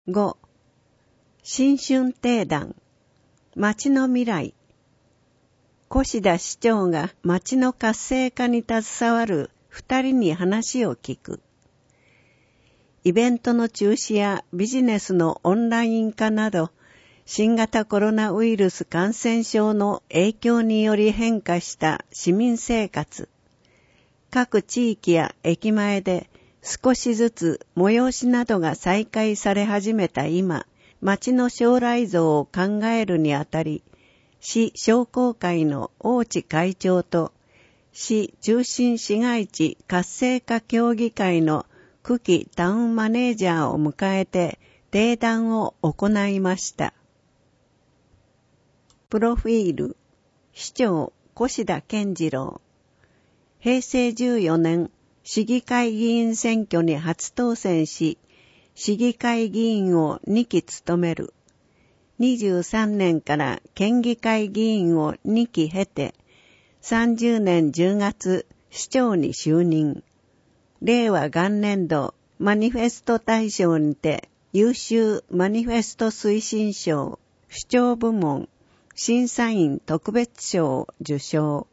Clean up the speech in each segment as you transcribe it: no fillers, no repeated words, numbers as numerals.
5. 新春定談、町の未来。越田市長が町の活性化に携わる2人に話を聞く。イベントの中止やビジネスのオンライン化など、新型コロナウイルス感染症の影響により変化した市民生活。各地域や駅前で少しずつ催しなどが再開され始めた今、町の将来像を考えるにあたり、市商工会の大地会長と市中心市街地活性化協議会の久喜タウンマネージャーを迎えて定談を行いました。プロフィール、市長越田健次郎。平成14年、市議会議員選挙に初当選し、市議会議員を2期務める。23年から県議会議員を2期経て、30年10月市長に就任。令和元年度マニフェスト大賞にて優秀マニフェスト推進賞、市長部門、審査員特別賞を受賞。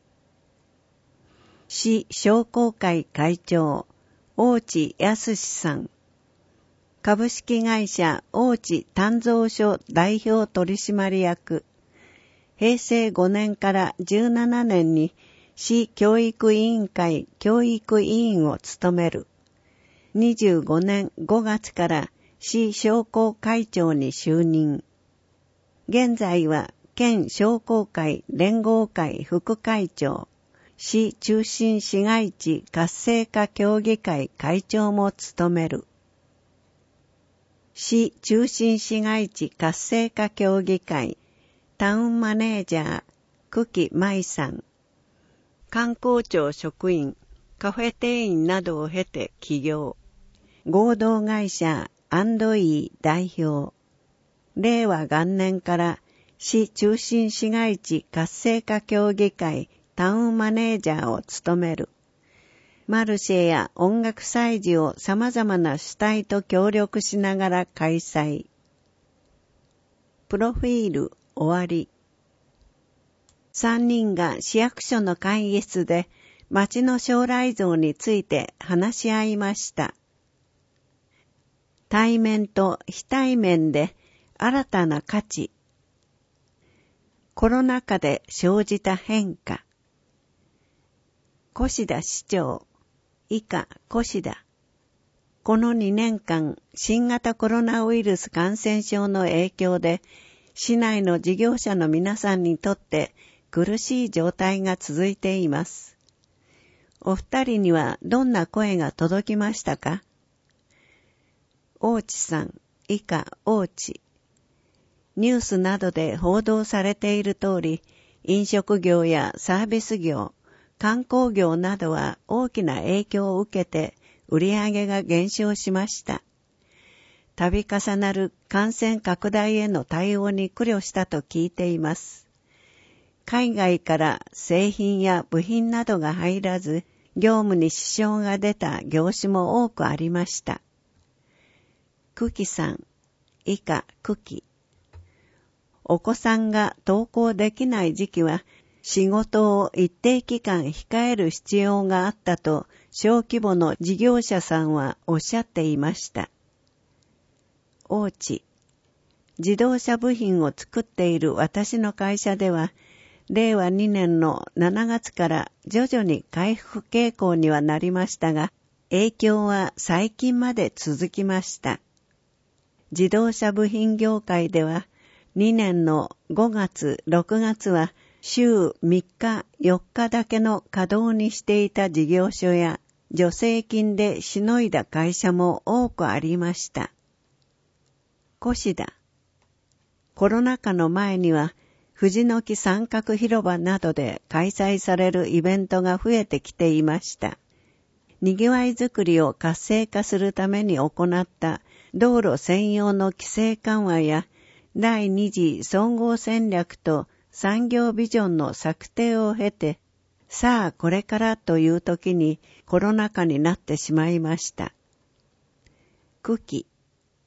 市商工会会長、大地康さん。株式会社大地鍛造所代表取締役。平成5年から17年に市教育委員会教育委員を務める。25年5月から市商工会長に就任。現在は県商工会連合会副会長、市中心市街地活性化協議会会長も務める。市中心市街地活性化協議会タウンマネージャー久喜舞さん。観光庁職員、カフェ店員などを経て起業。合同会社&E代表。令和元年から市中心市街地活性化協議会タウンマネージャーを務める。マルシェや音楽祭事を様々な主体と協力しながら開催。プロフィール終わり。3人が市役所の会議室で町の将来像について話し合いました。対面と非対面で新たな価値。コロナ禍で生じた変化。越田市長、以下越田。この2年間、新型コロナウイルス感染症の影響で、市内の事業者の皆さんにとって苦しい状態が続いています。お二人にはどんな声が届きましたか？大地さん、以下大地。ニュースなどで報道されている通り、飲食業やサービス業、観光業などは大きな影響を受けて売り上げが減少しました。度重なる感染拡大への対応に苦慮したと聞いています。海外から製品や部品などが入らず、業務に支障が出た業種も多くありました。久喜さん、以下久喜。お子さんが登校できない時期は、仕事を一定期間控える必要があったと小規模の事業者さんはおっしゃっていました。大地、自動車部品を作っている私の会社では、令和2年の7月から徐々に回復傾向にはなりましたが、影響は最近まで続きました。自動車部品業界では、2年の5月、6月は、週3日、4日だけの稼働にしていた事業所や助成金でしのいだ会社も多くありました。越田。コロナ禍の前には藤の木三角広場などで開催されるイベントが増えてきていました。にぎわいづくりを活性化するために行った道路専用の規制緩和や第二次総合戦略と産業ビジョンの策定を経て、さあこれからという時にコロナ禍になってしまいました。久喜。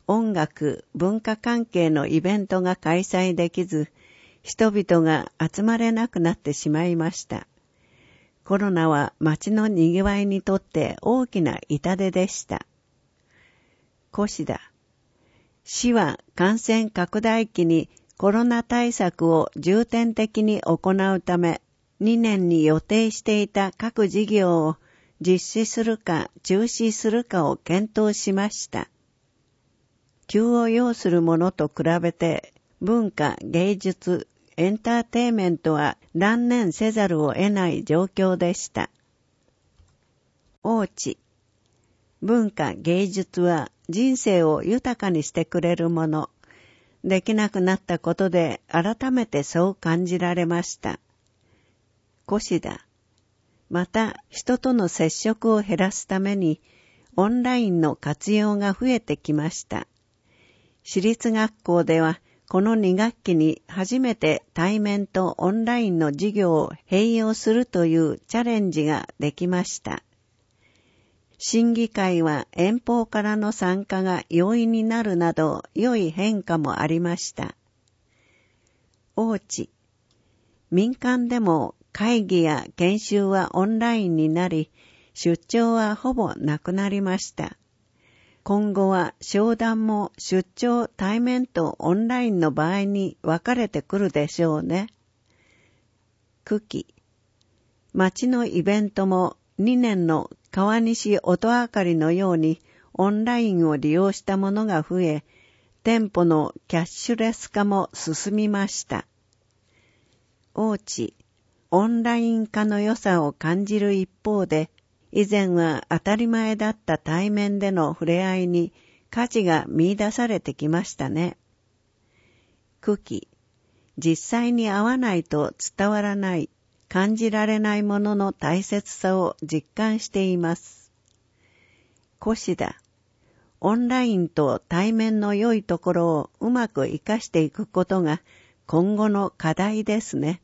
音楽、文化関係のイベントが開催できず、人々が集まれなくなってしまいました。コロナは街の賑わいにとって大きな痛手でした。越田。市は感染拡大期にコロナ対策を重点的に行うため、2年に予定していた各事業を実施するか中止するかを検討しました。急を要するものと比べて、文化、芸術、エンターテイメントは断念せざるを得ない状況でした。王知。文化、芸術は人生を豊かにしてくれるもの。できなくなったことで改めてそう感じられました。越田。また、人との接触を減らすために、オンラインの活用が増えてきました。私立学校では、この2学期に初めて対面とオンラインの授業を併用するというチャレンジができました。審議会は遠方からの参加が容易になるなど良い変化もありました。王知。民間でも会議や研修はオンラインになり、出張はほぼなくなりました。今後は商談も出張対面とオンラインの場合に分かれてくるでしょうね。久喜。町のイベントも2年の川西音あかりのようにオンラインを利用したものが増え、店舗のキャッシュレス化も進みました。王知。オンライン化の良さを感じる一方で、以前は当たり前だった対面での触れ合いに価値が見出されてきましたね。久喜。実際に会わないと伝わらない、感じられないものの大切さを実感しています。越田。オンラインと対面の良いところをうまく活かしていくことが今後の課題ですね。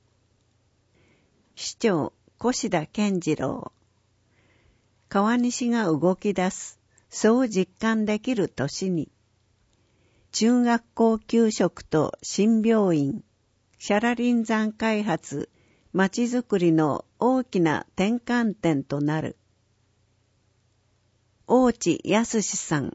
市長、越田健次郎。川西が動き出す、そう実感できる年に、中学校給食と新病院、シャラリン山開発、まちづくりの大きな転換点となる。大地康さん。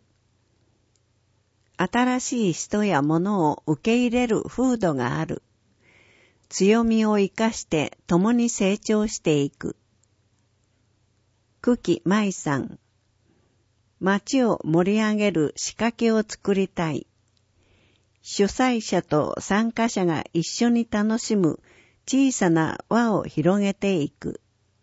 新しい人や物を受け入れる風土がある。強みを生かして共に成長していく。久喜舞さん。街を盛り上げる仕掛けを作りたい。主催者と参加者が一緒に楽しむ小さな輪を広げていく。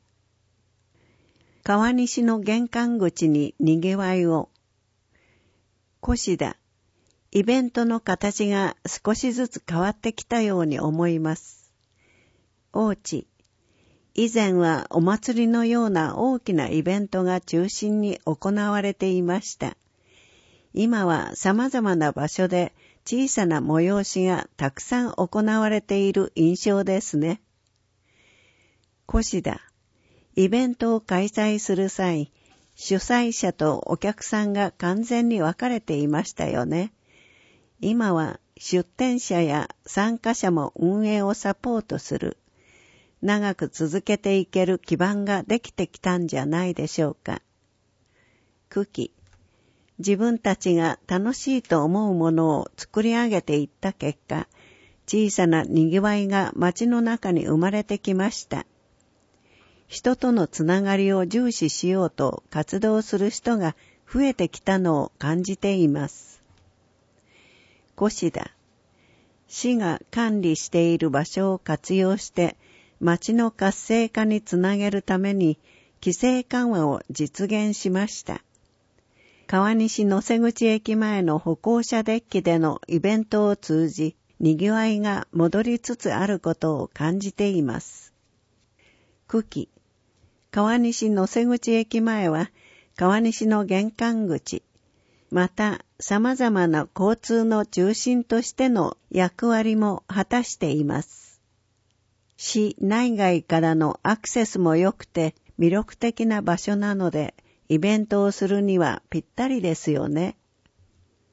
川西の玄関口に賑わいを。越田。イベントの形が少しずつ変わってきたように思います。王知。以前はお祭りのような大きなイベントが中心に行われていました。今は様々な場所で小さな催しがたくさん行われている印象ですね。越田。イベントを開催する際、主催者とお客さんが完全に分かれていましたよね。今は出店者や参加者も運営をサポートする。長く続けていける基盤ができてきたんじゃないでしょうか。久喜。自分たちが楽しいと思うものを作り上げていった結果、小さな賑わいが街の中に生まれてきました。人とのつながりを重視しようと活動する人が増えてきたのを感じています。越田。市が管理している場所を活用して街の活性化につなげるために規制緩和を実現しました。川西野瀬口駅前の歩行者デッキでのイベントを通じ、賑わいが戻りつつあることを感じています。久喜。川西野瀬口駅前は川西の玄関口、また様々な交通の中心としての役割も果たしています。市内外からのアクセスも良くて魅力的な場所なので、イベントをするにはぴったりですよね。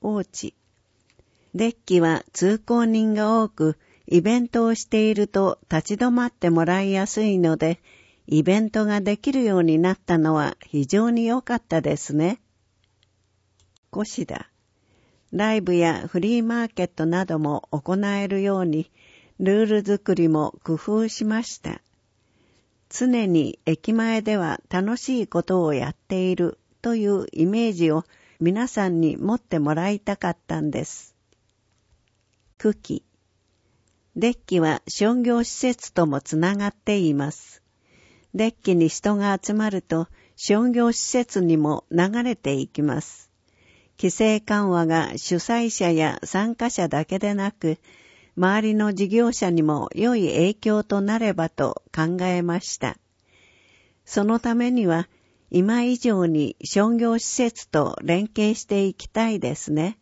王子。デッキは通行人が多く、イベントをしていると立ち止まってもらいやすいので、イベントができるようになったのは非常に良かったですね。コシダ。ライブやフリーマーケットなども行えるように、ルール作りも工夫しました。常に駅前では楽しいことをやっているというイメージを皆さんに持ってもらいたかったんです。クキ。デッキは商業施設ともつながっています。デッキに人が集まると商業施設にも流れていきます。規制緩和が主催者や参加者だけでなく、周りの事業者にも良い影響となればと考えました。そのためには、今以上に商業施設と連携していきたいですね。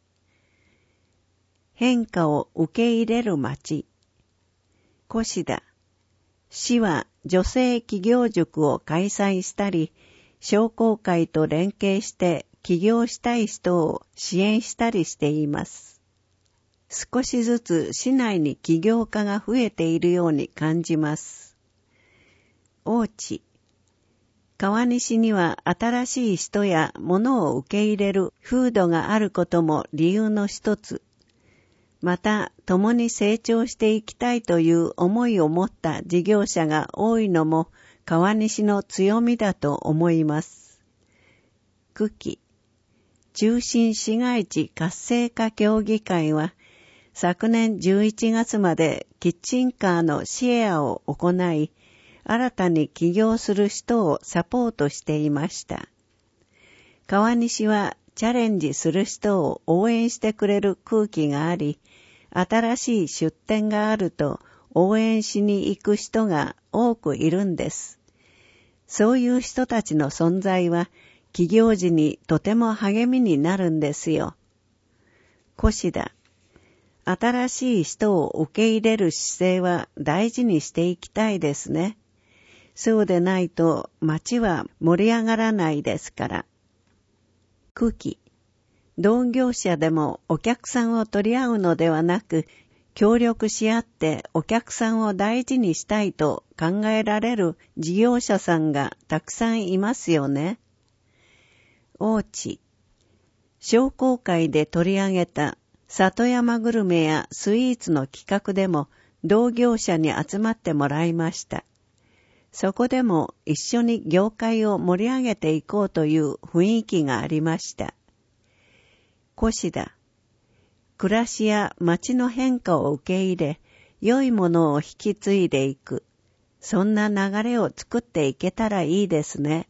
変化を受け入れる町。コシダ。市は女性起業塾を開催したり、商工会と連携して起業したい人を支援したりしています。少しずつ市内に起業家が増えているように感じます。王子。川西には新しい人や物を受け入れる風土があることも理由の一つ。また、共に成長していきたいという思いを持った事業者が多いのも川西の強みだと思います。久喜。中心市街地活性化協議会は、昨年11月までキッチンカーのシェアを行い、新たに起業する人をサポートしていました。川西はチャレンジする人を応援してくれる空気があり、新しい出店があると応援しに行く人が多くいるんです。そういう人たちの存在は起業時にとても励みになるんですよ。コシダ。新しい人を受け入れる姿勢は大事にしていきたいですね。そうでないと街は盛り上がらないですから。久喜。同業者でもお客さんを取り合うのではなく、協力し合ってお客さんを大事にしたいと考えられる事業者さんがたくさんいますよね。王子。商工会で取り上げた里山グルメやスイーツの企画でも同業者に集まってもらいました。そこでも一緒に業界を盛り上げていこうという雰囲気がありました。コシダ。暮らしや街の変化を受け入れ、良いものを引き継いでいく。そんな流れを作っていけたらいいですね。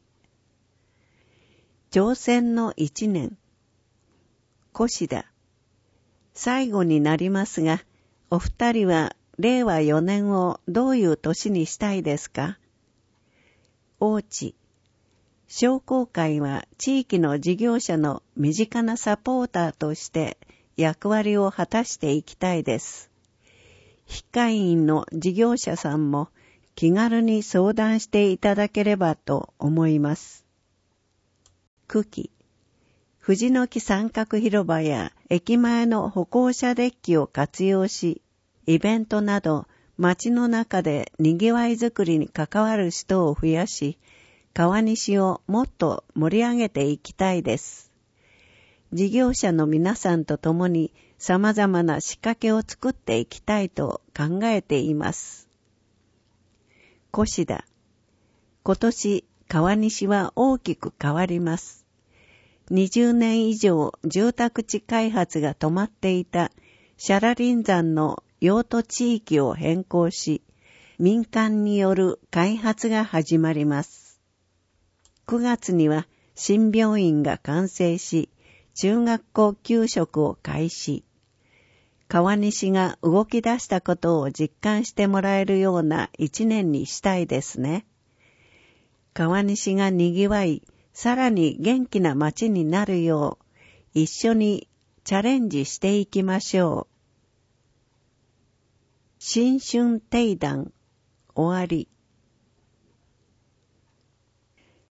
挑戦の一年。コシダ。最後になりますが、お二人は令和4年をどういう年にしたいですか？王子。商工会は地域の事業者の身近なサポーターとして役割を果たしていきたいです。非会員の事業者さんも気軽に相談していただければと思います。久喜。藤の木三角広場や駅前の歩行者デッキを活用し、イベントなど街の中で賑わいづくりに関わる人を増やし、川西をもっと盛り上げていきたいです。事業者の皆さんと共に様々な仕掛けを作っていきたいと考えています。コシダ。今年、川西は大きく変わります。20年以上住宅地開発が止まっていたシャラリン山の用途地域を変更し、民間による開発が始まります。9月には新病院が完成し、中学校給食を開始。川西が動き出したことを実感してもらえるような一年にしたいですね。川西が賑わい、さらに元気な街になるよう、一緒にチャレンジしていきましょう。新春定談、終わり。